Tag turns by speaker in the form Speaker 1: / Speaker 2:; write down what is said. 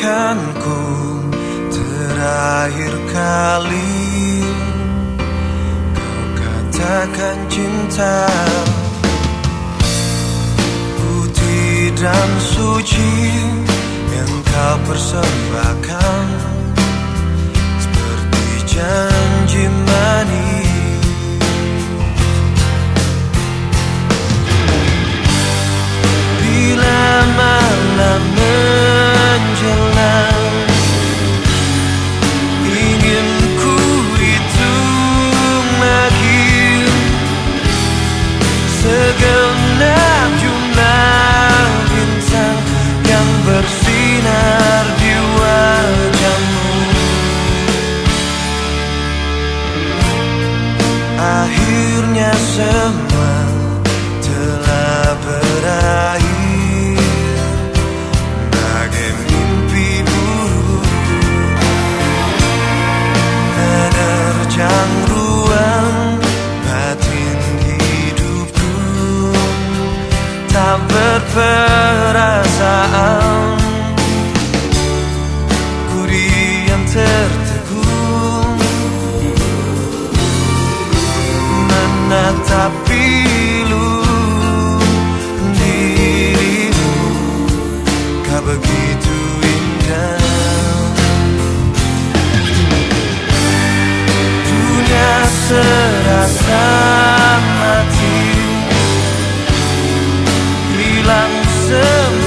Speaker 1: Lupakanku terakhir kali kau katakan cinta. Putih dan suci yang kau persembahkan, seperti janji manis. Bila malam menjelang, ingin ku hitung lagi segenap jumlah bintang yang bersinar di wajahmu. Akhirnya semua telah berakhir. Ruang batin hidupku tak berperasaan. Ku diam tertegun menatap pilu dirimu. Kau begitu indah, serasa mati, hilang semua.